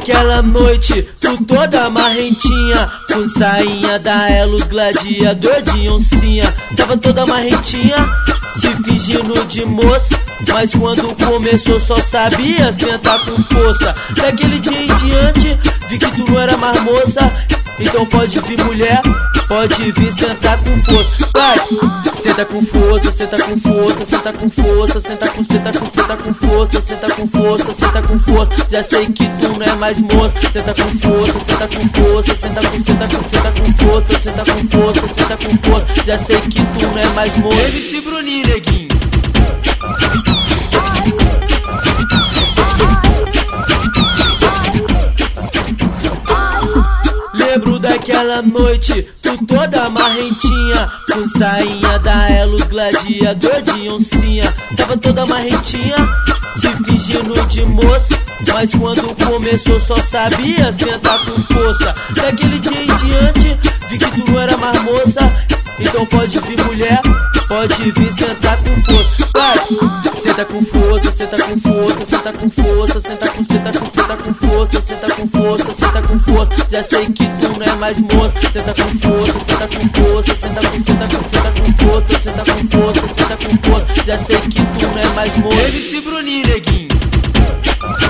daquela noite, tu toda marrentinha, com sainha da Elos gladiador de oncinha. Tava toda marrentinha, se fingindo de moça, mas quando começou só sabia sentar com força. Daquele dia em diante, vi que tu não era mais moça. Então pode vir mulher, pode vir sentar com força. Vai, senta com força, senta com força, senta com força, senta com força, senta com força, senta com força. Já sei que tu não é mais moça. Senta com força, senta com força, senta com força, senta com força, senta com força. Já sei que tu não é mais moça. MC Bruninho, neguinho. Lembro daquela noite, tu toda marrentinha, com sainha da Elos gladiador de oncinha. Tava toda marrentinha, se fingindo de moça, mas quando começou só sabia sentar com força. Daquele dia em diante, vi que tu não era mais moça. Então pode vir mulher, pode vir sentar com força. Vai, senta com força, senta com força, senta com força, senta com força, senta com força, senta com força. Já sei que tu não é mais moça. Senta com força, senta com força, senta com força, senta com força, senta com força. Já sei que tu não é mais moça. MC Bruninho, neguinho.